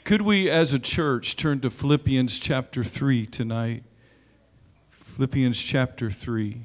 Could we as a church turn to Philippians chapter 3 tonight? Philippians chapter 3.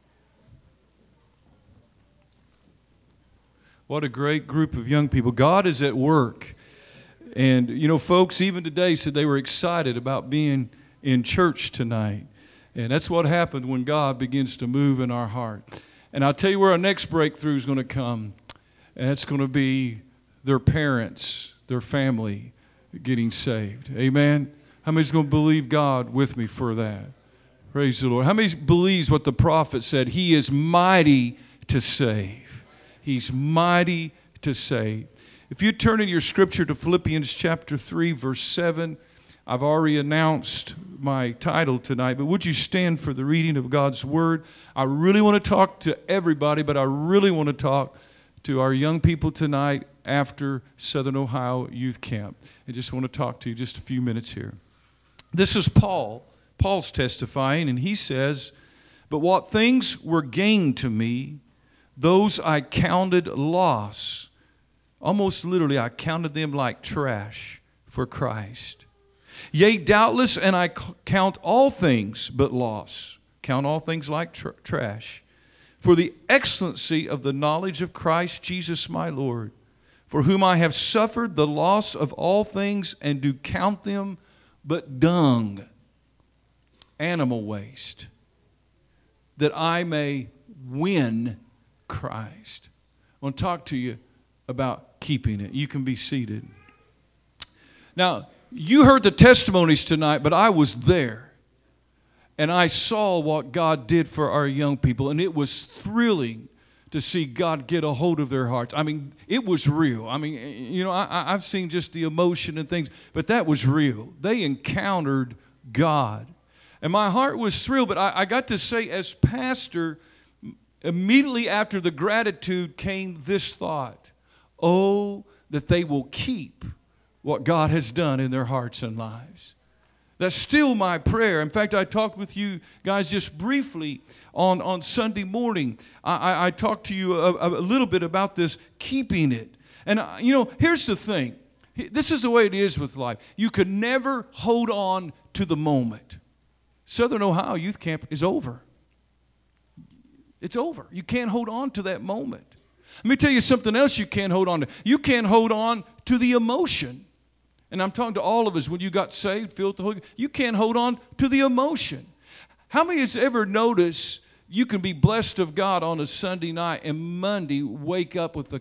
What a great group of young people. God is at work. And, you know, folks even today said they were excited about being in church tonight. And that's what happened when God begins to move in our heart. And I'll tell you where our next breakthrough is going to come. And it's going to be their parents, their family getting saved. Amen? How many's going to believe God with me for that? Praise the Lord. How many believes what the prophet said? He is mighty to save. He's mighty to save. If you turn in your scripture to Philippians chapter 3, verse 7, I've already announced my title tonight, but would you stand for the reading of God's Word? I really want to talk to everybody, but I really want to talk to our young people tonight after Southern Ohio Youth Camp. I just want to talk to you just a few minutes here. This is Paul. Paul's testifying, and he says, "But what things were gained to me, those I counted loss." Almost literally, I counted them like trash for Christ. "Yea, doubtless, and I count all things but loss." Count all things like trash. "For the excellency of the knowledge of Christ Jesus my Lord, for whom I have suffered the loss of all things, and do count them but dung," animal waste, "that I may win Christ." I want to talk to you about keeping it. You can be seated. Now, you heard the testimonies tonight, but I was there. And I saw what God did for our young people, and it was thrilling to see God get a hold of their hearts. I mean, it was real. I mean, you know, I've seen just the emotion and things, but that was real. They encountered God. And my heart was thrilled, but I got to say, as pastor, immediately after the gratitude came this thought: oh, that they will keep what God has done in their hearts and lives. That's still my prayer. In fact, I talked with you guys just briefly on Sunday morning. I talked to you a little bit about this, keeping it. And, you know, here's the thing. This is the way it is with life. You can never hold on to the moment. Southern Ohio Youth Camp is over. It's over. You can't hold on to that moment. Let me tell you something else you can't hold on to. You can't hold on to the emotion. And I'm talking to all of us, when you got saved, filled with the Holy Ghost, you can't hold on to the emotion. How many has ever noticed you can be blessed of God on a Sunday night and Monday wake up with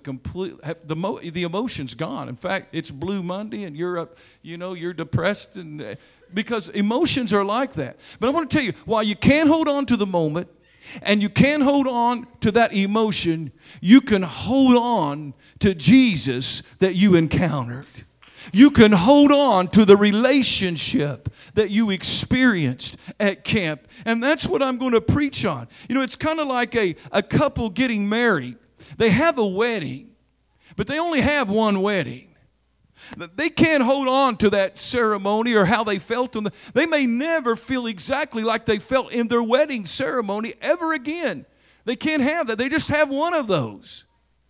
the emotion's gone? In fact, it's Blue Monday and you're up, you know, you're depressed, and because emotions are like that. But I want to tell you, while you can't hold on to the moment and you can't hold on to that emotion, you can hold on to Jesus that you encountered. You can hold on to the relationship that you experienced at camp. And that's what I'm going to preach on. You know, it's kind of like a couple getting married. They have a wedding, but they only have one wedding. They can't hold on to that ceremony or how they felt. They may never feel exactly like they felt in their wedding ceremony ever again. They can't have that. They just have one of those.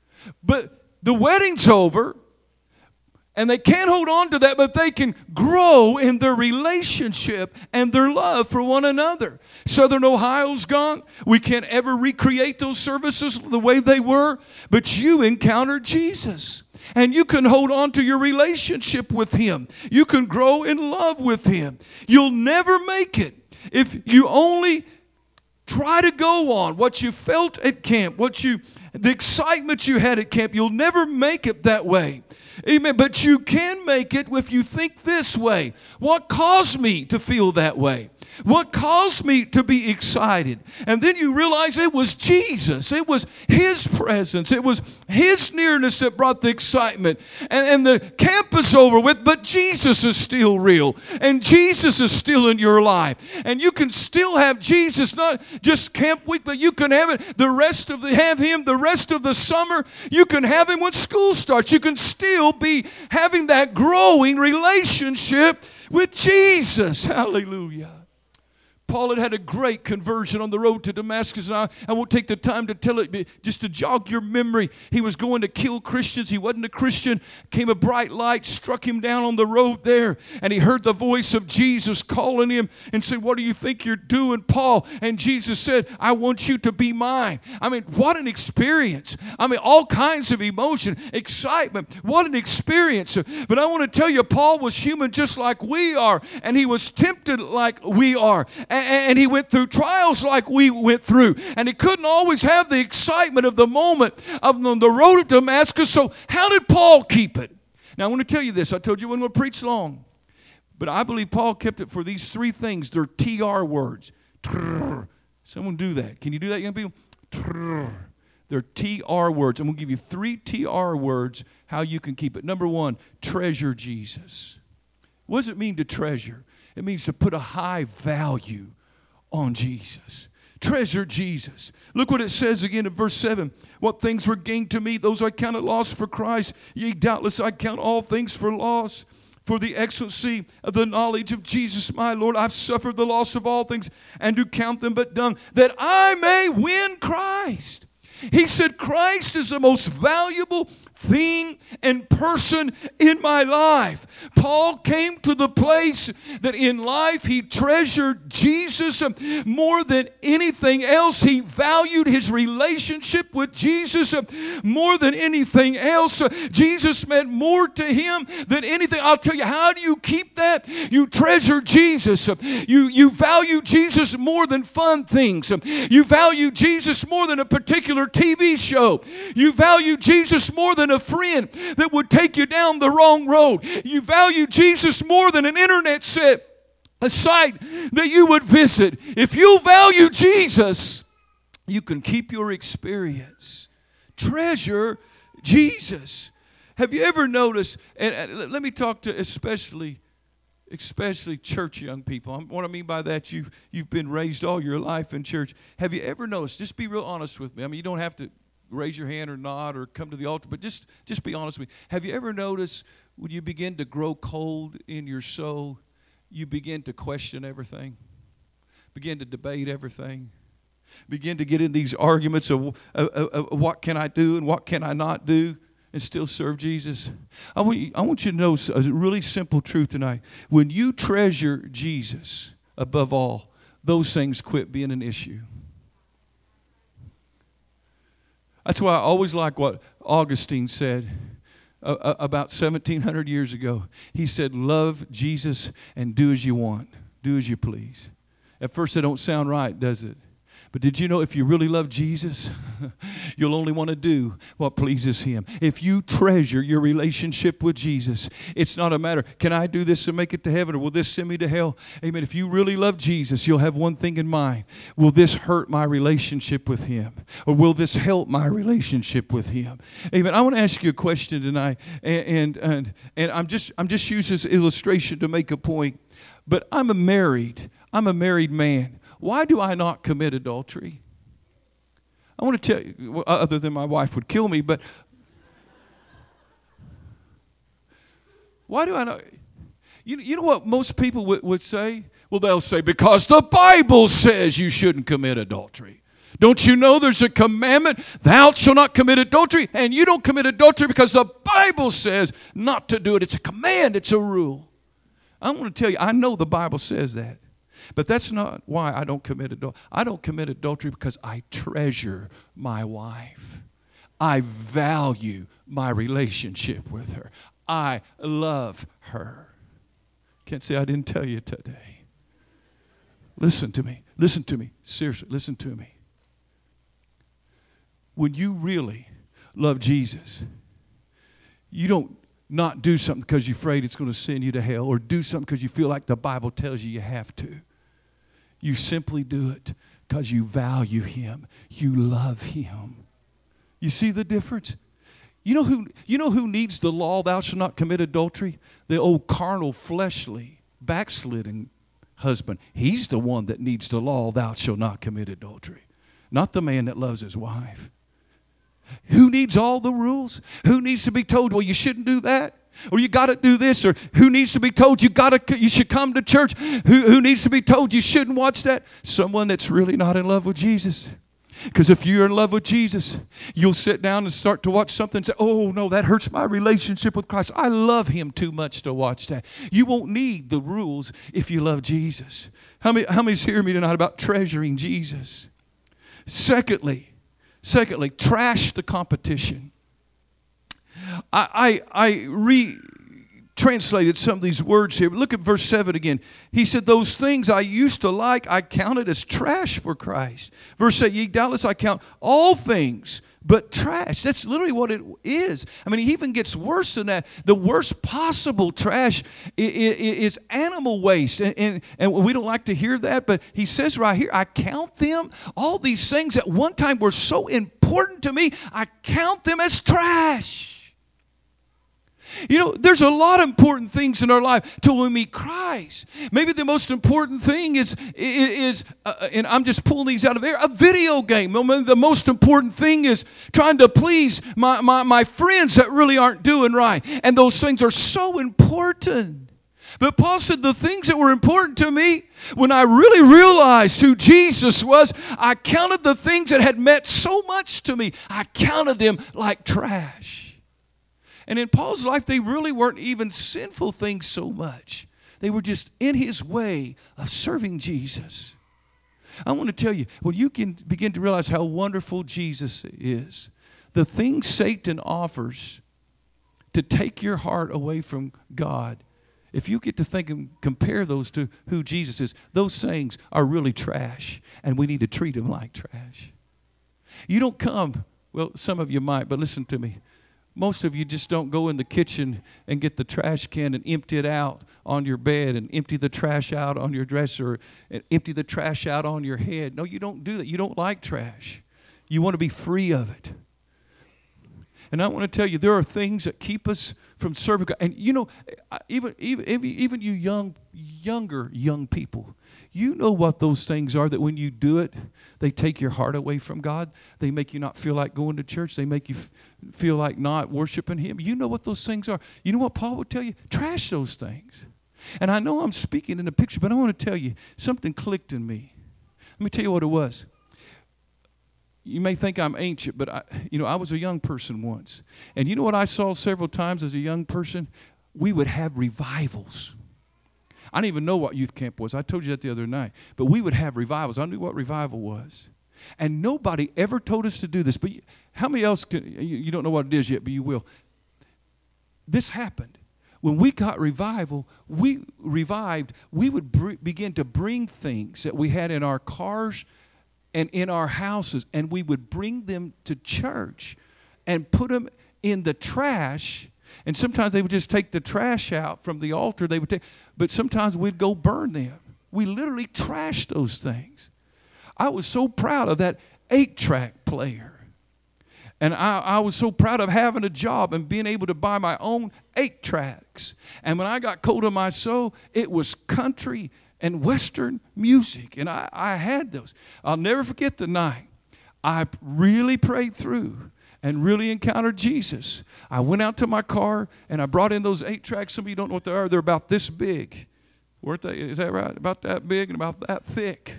But the wedding's over. And they can't hold on to that, but they can grow in their relationship and their love for one another. Southern Ohio's gone. We can't ever recreate those services the way they were, but you encountered Jesus. And you can hold on to your relationship with Him. You can grow in love with Him. You'll never make it if you only try to go on what you felt at camp, the excitement you had at camp. You'll never make it that way. Amen. But you can make it if you think this way. What caused me to feel that way? What caused me to be excited? And then you realize it was Jesus. It was His presence. It was His nearness that brought the excitement. And the camp is over with, but Jesus is still real. And Jesus is still in your life. And you can still have Jesus, not just camp week, but you can have it have Him the rest of the summer. You can have Him when school starts. You can still be having that growing relationship with Jesus. Hallelujah. Paul had a great conversion on the road to Damascus, and I won't take the time to tell it, but just to jog your memory. He was going to kill Christians. He wasn't a Christian. Came a bright light, struck him down on the road there, and he heard the voice of Jesus calling him and said, "What do you think you're doing, Paul?" And Jesus said, "I want you to be mine." I mean, what an experience. I mean, all kinds of emotion, excitement. What an experience. But I want to tell you, Paul was human just like we are, and he was tempted like we are. And he went through trials like we went through. And he couldn't always have the excitement of the moment on the road of Damascus. So how did Paul keep it? Now, I want to tell you this. I told you I wasn't going to preach long. But I believe Paul kept it for these three things. They're TR words. Someone do that. Can you do that, young people? They're TR words. I'm going to give you 3 TR words how you can keep it. Number 1, treasure Jesus. What does it mean to treasure? It means to put a high value on Jesus. Treasure Jesus. Look what it says again in verse 7. What things were gained to me, those I counted loss for Christ. Yea, doubtless I count all things for loss, for the excellency of the knowledge of Jesus my Lord. I've suffered the loss of all things, and do count them but dung, that I may win Christ. He said Christ is the most valuable thing and person in my life. Paul came to the place that in life he treasured Jesus more than anything else. He valued his relationship with Jesus more than anything else. Jesus meant more to him than anything. I'll tell you, how do you keep that? You treasure Jesus. You value Jesus more than fun things. You value Jesus more than a particular TV show. You value Jesus more than a friend that would take you down the wrong road. You value Jesus more than an internet site that you would visit. If you value Jesus, you can keep your experience. Treasure Jesus. Have you ever noticed, and let me talk to especially church young people. What I mean by that, you've been raised all your life in church. Have you ever noticed, just be real honest with me. I mean, you don't have to raise your hand or nod or come to the altar, but just be honest with me. Have you ever noticed when you begin to grow cold in your soul, you begin to question everything, begin to debate everything, begin to get in these arguments of what can I do and what can I not do and still serve Jesus? I want you to know a really simple truth tonight. When you treasure Jesus above all, those things quit being an issue. That's why I always like what Augustine said about 1,700 years ago. He said, love Jesus and do as you want. Do as you please. At first it don't sound right, does it? But did you know if you really love Jesus, you'll only want to do what pleases Him. If you treasure your relationship with Jesus, it's not a matter, can I do this to make it to heaven, or will this send me to hell? Amen. If you really love Jesus, you'll have one thing in mind. Will this hurt my relationship with Him? Or will this help my relationship with Him? Amen. I want to ask you a question tonight, and I'm just using this illustration to make a point. But I'm a married man. Why do I not commit adultery? I want to tell you, other than my wife would kill me, but why do I not? You know what most people would say? Well, they'll say, because the Bible says you shouldn't commit adultery. Don't you know there's a commandment, thou shalt not commit adultery, and you don't commit adultery because the Bible says not to do it. It's a command, it's a rule. I want to tell you, I know the Bible says that. But that's not why I don't commit adultery. I don't commit adultery because I treasure my wife. I value my relationship with her. I love her. Can't say I didn't tell you today. Listen to me. Listen to me. Seriously, listen to me. When you really love Jesus, you don't not do something because you're afraid it's going to send you to hell, or do something because you feel like the Bible tells you have to. You simply do it because you value Him. You love Him. You see the difference? You know who needs the law, thou shalt not commit adultery? The old carnal, fleshly, backsliding husband. He's the one that needs the law, thou shalt not commit adultery. Not the man that loves his wife. Who needs all the rules? Who needs to be told, well, you shouldn't do that? Or you got to do this, or who needs to be told you should come to church? Who needs to be told you shouldn't watch that? Someone that's really not in love with Jesus. Because if you're in love with Jesus, you'll sit down and start to watch something and say, oh, no, that hurts my relationship with Christ. I love him too much to watch that. You won't need the rules if you love Jesus. How many's hearing me tonight about treasuring Jesus? Secondly, trash the competition. I retranslated some of these words here. Look at verse 7 again. He said, those things I used to like, I counted as trash for Christ. Verse 8, ye doubtless I count all things but trash. That's literally what it is. I mean, he even gets worse than that. The worst possible trash is animal waste. And we don't like to hear that, but he says right here, I count them, all these things that one time were so important to me, I count them as trash. You know, there's a lot of important things in our life till we meet Christ. Maybe the most important thing is and I'm just pulling these out of there, a video game. The most important thing is trying to please my friends that really aren't doing right. And those things are so important. But Paul said the things that were important to me, when I really realized who Jesus was, I counted the things that had meant so much to me, I counted them like trash. And in Paul's life, they really weren't even sinful things so much. They were just in his way of serving Jesus. I want to tell you, when you can begin to realize how wonderful Jesus is, the things Satan offers to take your heart away from God, if you get to think and compare those to who Jesus is, those things are really trash, and we need to treat them like trash. You don't come, well, some of you might, but listen to me. Most of you just don't go in the kitchen and get the trash can and empty it out on your bed and empty the trash out on your dresser and empty the trash out on your head. No, you don't do that. You don't like trash. You want to be free of it. And I want to tell you, there are things that keep us from serving God. And you know, even you younger young people, you know what those things are that when you do it, they take your heart away from God. They make you not feel like going to church. They make you feel like not worshiping Him. You know what those things are. You know what Paul would tell you? Trash those things. And I know I'm speaking in a picture, but I want to tell you, something clicked in me. Let me tell you what it was. You may think I'm ancient, but I was a young person once. And you know what I saw several times as a young person? We would have revivals. I didn't even know what youth camp was. I told you that the other night. But we would have revivals. I knew what revival was. And nobody ever told us to do this. But how many else you don't know what it is yet, but you will. This happened. When we got revival, we would begin to bring things that we had in our cars and in our houses, and we would bring them to church and put them in the trash. And sometimes they would just take the trash out from the altar. But sometimes we'd go burn them. We literally trashed those things. I was so proud of that 8-track player. And I was so proud of having a job and being able to buy my own 8 tracks. And when I got cold in my soul, it was country and Western music. And I had those. I'll never forget the night I really prayed through and really encountered Jesus. I went out to my car and I brought in those 8 tracks. Some of you don't know what they are. They're about this big. Weren't they? Is that right? About that big and about that thick.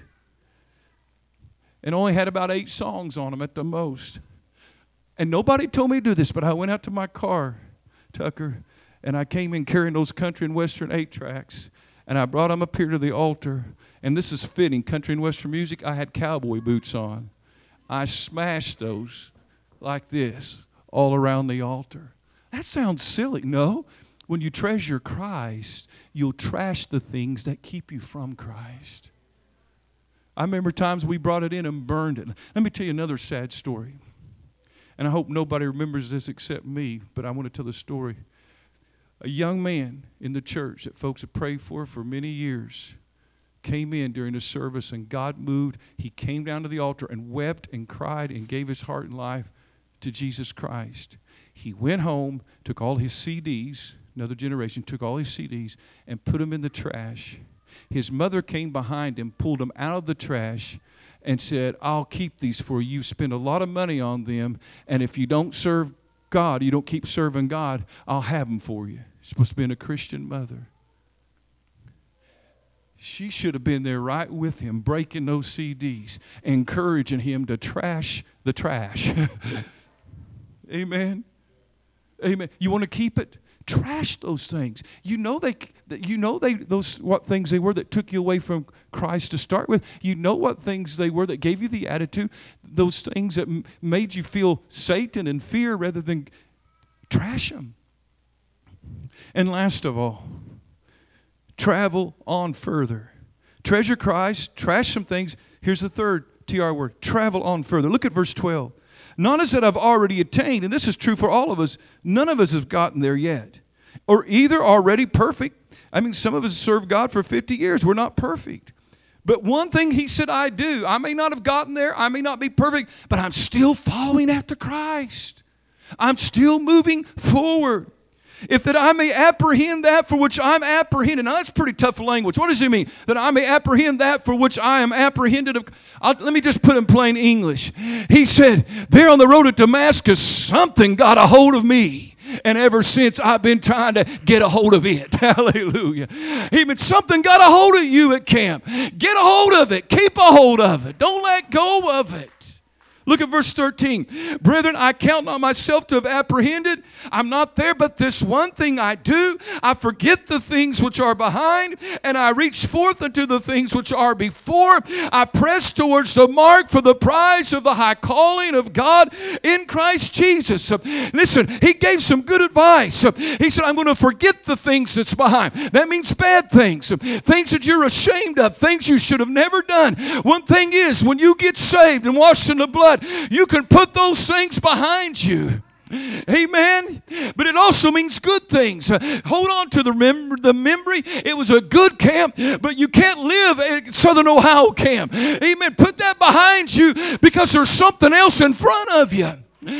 And only had about 8 songs on them at the most. And nobody told me to do this, but I went out to my car, Tucker, and I came in carrying those country and Western 8 tracks. And I brought them up here to the altar. And this is fitting, country and Western music. I had cowboy boots on. I smashed those like this all around the altar. That sounds silly. No. When you treasure Christ, you'll trash the things that keep you from Christ. I remember times we brought it in and burned it. Let me tell you another sad story. And I hope nobody remembers this except me, but I want to tell the story. A young man in the church that folks have prayed for many years came in during the service, and God moved. He came down to the altar and wept and cried and gave his heart and life to Jesus Christ. He went home, took all his CDs, another generation, took all his CDs and put them in the trash. His mother came behind him, pulled them out of the trash, and said, I'll keep these for you. You spend a lot of money on them, and if you don't serve God, you don't keep serving God, I'll have them for you. You're supposed to be a Christian mother. She should have been there right with him, breaking those CDs, encouraging him to trash the trash. Amen. Amen. You want to keep it? Trash those things. You know those what things they were that took you away from Christ to start with. You know what things they were that gave you the attitude. Those things that made you feel Satan and fear rather than trash them. And last of all, travel on further. Treasure Christ, trash some things. Here's the third TR word, travel on further. Look at verse 12. Not as that I've already attained, and this is true for all of us, none of us have gotten there yet. Or either already perfect. I mean, some of us served God for 50 years. We're not perfect. But one thing he said I do, I may not have gotten there, I may not be perfect, but I'm still following after Christ. I'm still moving forward. If that I may apprehend that for which I'm apprehended. Now that's pretty tough language. What does it mean? That I may apprehend that for which I am apprehended of. Let me just put in plain English. He said, there on the road to Damascus, something got a hold of me. And ever since, I've been trying to get a hold of it. Hallelujah. Even something got a hold of you at camp. Get a hold of it. Keep a hold of it. Don't let go of it. Look at verse 13. Brethren, I count not myself to have apprehended. I'm not there, but this one thing I do. I forget the things which are behind, and I reach forth unto the things which are before. I press towards the mark for the prize of the high calling of God in Christ Jesus. Listen, he gave some good advice. He said, I'm going to forget the things that's behind. That means bad things. Things that you're ashamed of. Things you should have never done. One thing is, when you get saved and washed in the blood, you can put those things behind you. Amen. But it also means good things. Hold on to the memory. It was a good camp, but you can't live at Southern Ohio camp. Amen. Put that behind you because there's something else in front of you.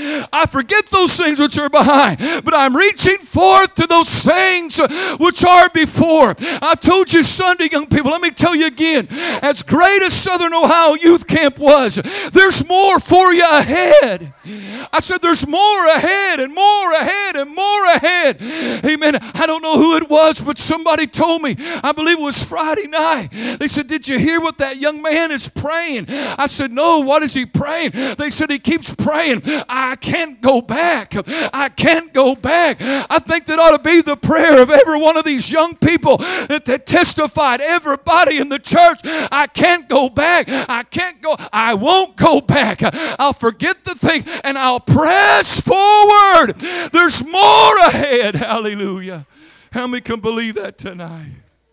I forget those things which are behind, but I'm reaching forth to those things which are before. I told you Sunday, young people, let me tell you again, as great as Southern Ohio Youth Camp was, there's more for you ahead. I said there's more ahead and more ahead and more ahead. Amen. I don't know who it was, but somebody told me, I believe it was Friday night. They said, did you hear what that young man is praying? I said, no, what is he praying? They said he keeps praying, I can't go back. I can't go back. I think that ought to be the prayer of every one of these young people that testified, everybody in the church. I can't go back. I can't go. I won't go back. I'll forget the thing and I'll press forward. There's more ahead. Hallelujah. How many can believe that tonight?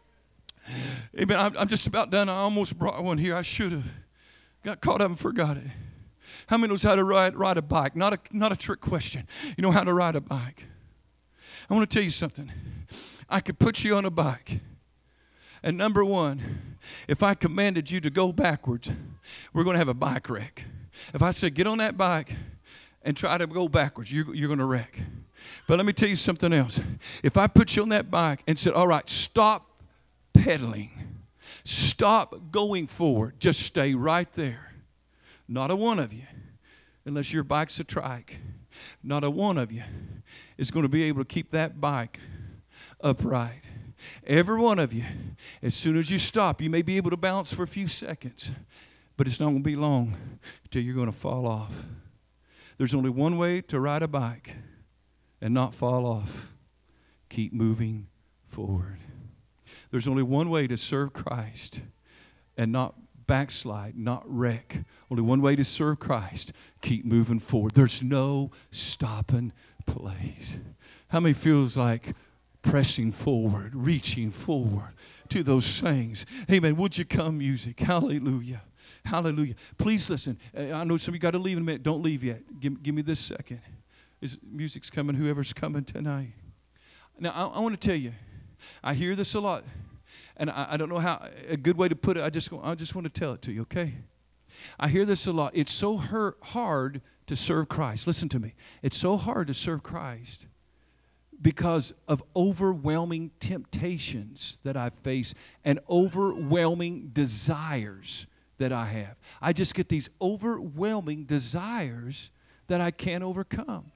Amen. I'm just about done. I almost brought one here. I should have. Got caught up and forgot it. How many knows how to ride a bike? Not a trick question. You know how to ride a bike. I want to tell you something. I could put you on a bike. And number one, if I commanded you to go backwards, we're going to have a bike wreck. If I said, get on that bike and try to go backwards, you're going to wreck. But let me tell you something else. If I put you on that bike and said, all right, stop pedaling. Stop going forward. Just stay right there. Not a one of you, unless your bike's a trike, not a one of you is going to be able to keep that bike upright. Every one of you, as soon as you stop, you may be able to balance for a few seconds, but it's not going to be long until you're going to fall off. There's only one way to ride a bike and not fall off. Keep moving forward. There's only one way to serve Christ and not backslide, not wreck. Only one way to serve Christ. Keep moving forward. There's no stopping place. How many feels like pressing forward, reaching forward to those things? Amen. Would you come, music? Hallelujah. Hallelujah. Please listen. I know some of you got to leave in a minute. Don't leave yet. Give me this second. Music's coming. Whoever's coming tonight. Now, I want to tell you, I hear this a lot. And I don't know how, a good way to put it, I just want to tell it to you, okay? I hear this a lot. It's so hard to serve Christ. Listen to me. It's so hard to serve Christ because of overwhelming temptations that I face and overwhelming desires that I have. I just get these overwhelming desires that I can't overcome.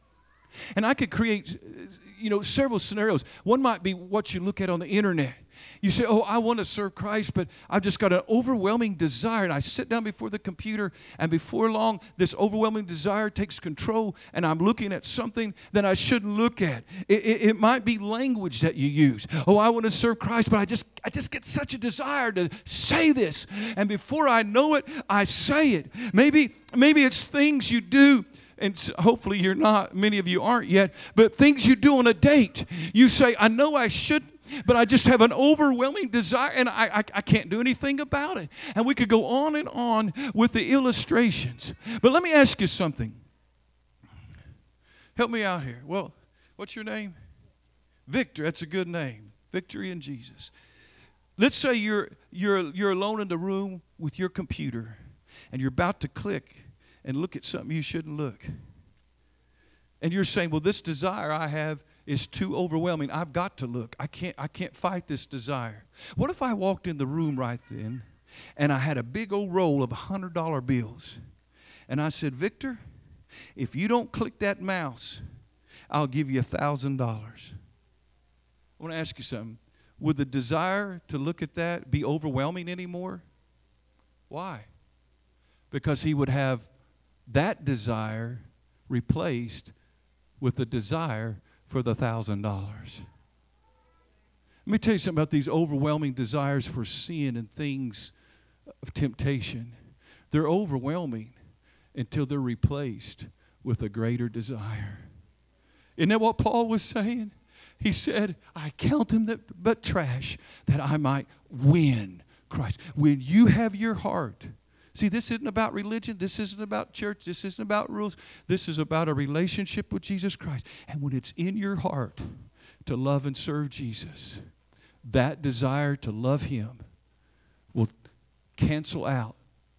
And I could create, several scenarios. One might be what you look at on the internet. You say, oh, I want to serve Christ, but I've just got an overwhelming desire. And I sit down before the computer, and before long, this overwhelming desire takes control, and I'm looking at something that I shouldn't look at. It might be language that you use. Oh, I want to serve Christ, but I just get such a desire to say this. And before I know it, I say it. Maybe it's things you do. And hopefully you're not, many of you aren't yet, but things you do on a date. You say, I know I shouldn't, but I just have an overwhelming desire, and I can't do anything about it. And we could go on and on with the illustrations. But let me ask you something. Help me out here. Well, what's your name? Victor. That's a good name. Victory in Jesus. Let's say you're alone in the room with your computer, and you're about to click and look at something you shouldn't look. And you're saying, well, this desire I have is too overwhelming. I've got to look. I can't fight this desire. What if I walked in the room right then and I had a big old roll of $100 bills, and I said, Victor, if you don't click that mouse, I'll give you $1,000. I want to ask you something. Would the desire to look at that be overwhelming anymore? Why? Because he would have that desire replaced with the desire for the $1,000. Let me tell you something about these overwhelming desires for sin and things of temptation. They're overwhelming until they're replaced with a greater desire. Isn't that what Paul was saying? He said, I count them but trash, that I might win Christ. When you have your heart, see, this isn't about religion. This isn't about church. This isn't about rules. This is about a relationship with Jesus Christ. And when it's in your heart to love and serve Jesus, that desire to love Him will cancel out,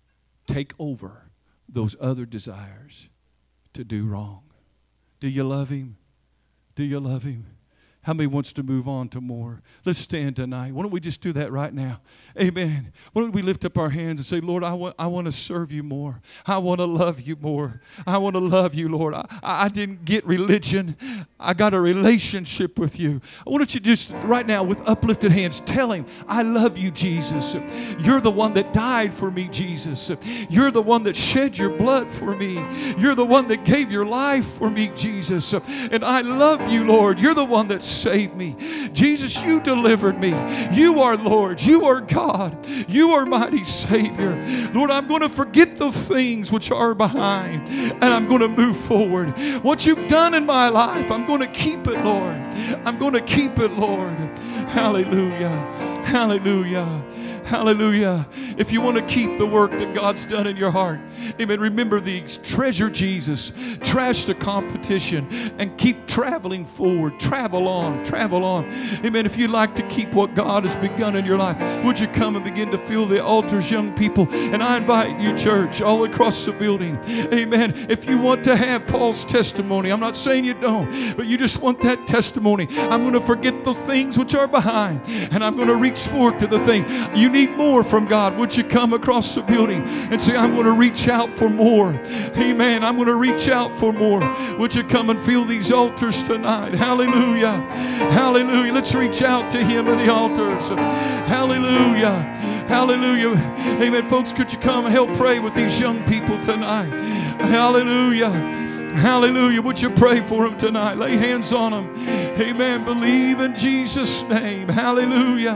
take over those other desires to do wrong. Do you love Him? Do you love Him? How many wants to move on to more? Let's stand tonight. Why don't we just do that right now? Amen. Why don't we lift up our hands and say, Lord, I want to serve you more. I want to love you more. I want to love you, Lord. I didn't get religion. I got a relationship with you. Why don't you just right now with uplifted hands tell Him, I love you, Jesus. You're the one that died for me, Jesus. You're the one that shed your blood for me. You're the one that gave your life for me, Jesus. And I love you, Lord. You're the one that saved me. Jesus, you delivered me. You are Lord. You are God. You are mighty Savior. Lord, I'm going to forget those things which are behind, and I'm going to move forward. What you've done in my life, I'm going to keep it, Lord. I'm going to keep it, Lord. Hallelujah. Hallelujah. Hallelujah. If you want to keep the work that God's done in your heart, amen, remember these. Treasure Jesus. Trash the competition and keep traveling forward. Travel on. Travel on. Amen. If you'd like to keep what God has begun in your life, would you come and begin to fill the altars, young people? And I invite you, church, all across the building. Amen. If you want to have Paul's testimony, I'm not saying you don't, but you just want that testimony. I'm going to forget the things which are behind, and I'm going to reach forward to the thing. You need more from God. Would you come across the building and say, I'm going to reach out for more. Amen. I'm going to reach out for more. Would you come and fill these altars tonight? Hallelujah. Hallelujah. Let's reach out to Him in the altars. Hallelujah. Hallelujah. Amen. Folks, could you come and help pray with these young people tonight? Hallelujah. Hallelujah. Would you pray for them tonight? Lay hands on them. Amen. Believe in Jesus' name. Hallelujah.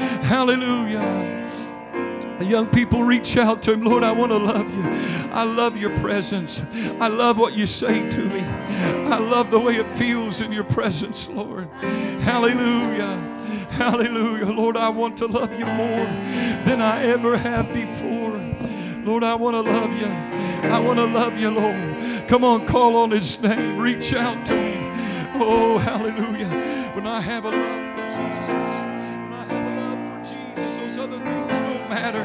Hallelujah. The young people reach out to Him. Lord, I want to love you. I love your presence. I love what you say to me. I love the way it feels in your presence, Lord. Hallelujah. Hallelujah. Lord, I want to love you more than I ever have before. Lord, I want to love you. I want to love you, Lord. Come on, call on His name. Reach out to Him. Oh, hallelujah. When I have a love for Jesus, when I have a love for Jesus, those other things don't matter.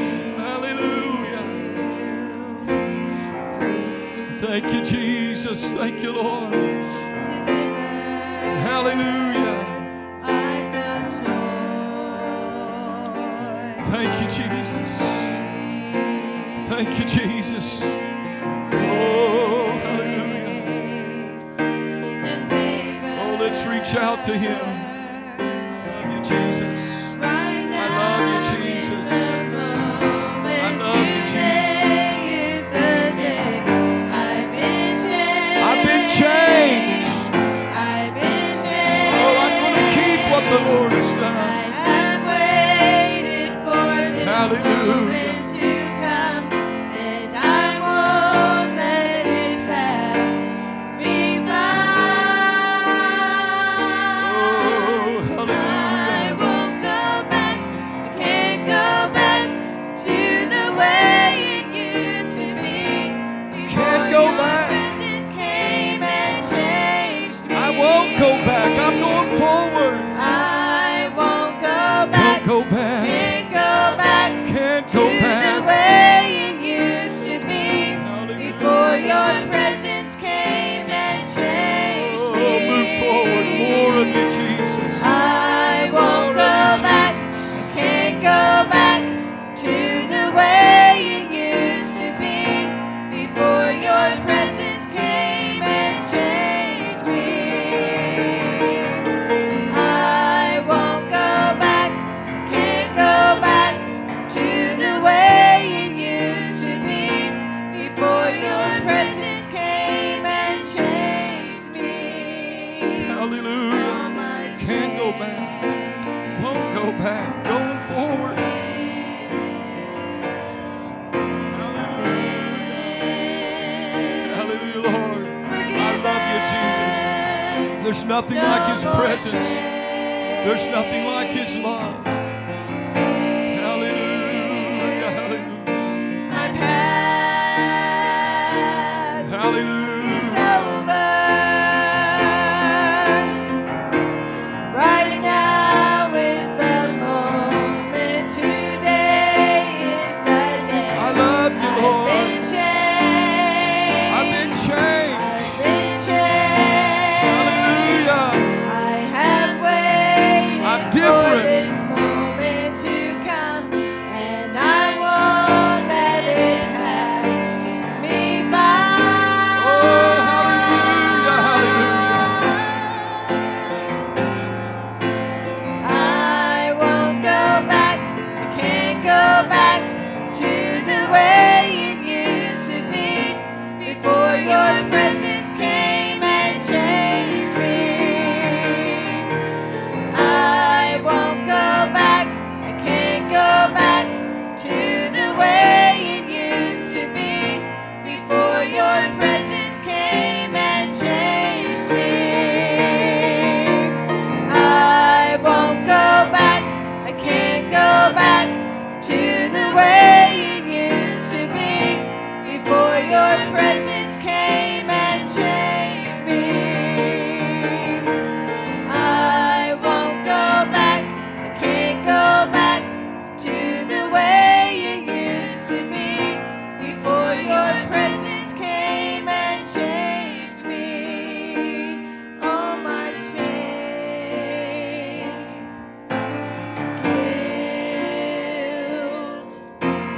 Hallelujah. Thank you, Jesus. Thank you, Lord. Hallelujah. Thank you, Jesus. Thank you, Jesus. Oh, hallelujah. reach out to Him. I love you, Jesus. I love you, Jesus. I love you, Jesus. I've been changed. Oh, I'm going to keep what the Lord has done. Hallelujah. Go back. I'm going forward. I won't go back. Won't go back. Can't go back. Can't go back. To the way it used to be. Hallelujah. Before your presence came and changed me. Move forward. More of you, Jesus. I won't go back. I can't go back to the way it used to be. Before your presence came and changed me. I won't go back, I can't go back to the way it used to be before your presence came and changed me. Hallelujah. Can't go back, won't go back, going forward. Hallelujah, Lord. I love you, Jesus. There's nothing like His presence. There's nothing like His love. Hallelujah, hallelujah. My past is over. Right now is the moment. Today is the day. I love you, Lord. I've been changed. I've been changed. I've been changed. Hallelujah. I have waited I'm for different. this moment to come, and I won't let it pass me by. Oh, hallelujah, hallelujah. I won't go back, I can't go back to the way it used to be before your presence came and changed me. I won't go back, I can't go back to the way it used to be before your presence came and changed me. I won't go back, I can't go back to the way it used to be before your presence came and changed me. I won't go back, I can't go back to the way it used to be before your presence came and changed me. All my chains, guilt,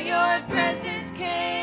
your presence came